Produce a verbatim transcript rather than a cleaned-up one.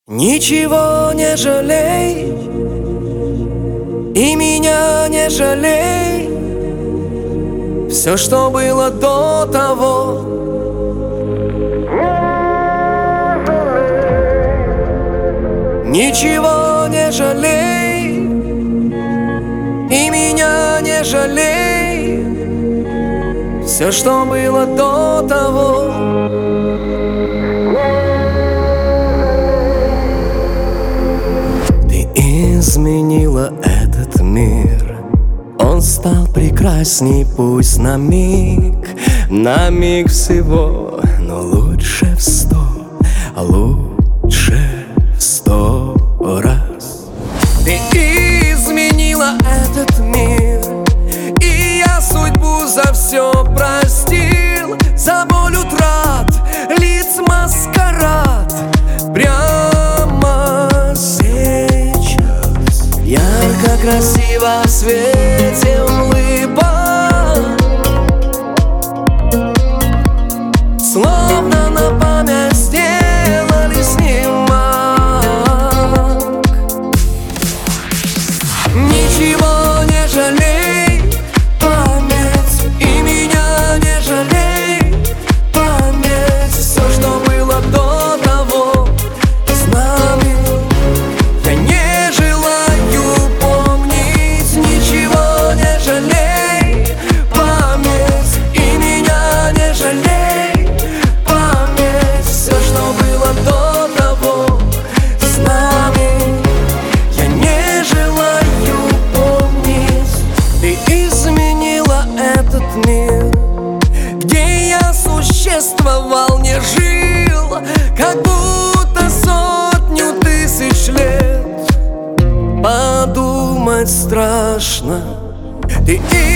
Ничего не жалей, и меня не жалей. Все, что было до того, ничего не жалей, и меня не жалей. Все, что было до того. Ты изменила этот мир, он стал прекрасней, пусть на миг, на миг всего, но лучше в сто, лучше в сто раз. Ты изменила этот мир, и я судьбу за все простил, за боль утрат, лиц маскарад. Прямо сейчас ярко, красиво в свете улыбок, словно на память сделали снимок. Ничего не жалей, память, и меня не жалей. Память, все, что было до того с нами, я не желаю помнить. Ничего не жалей, память, и меня не жалей. Память, все, что было до того с нами, я не желаю помнить. Ты изменила этот мир, где я существовал, не жил, как будто сотню тысяч лет. Подумать страшно. Ты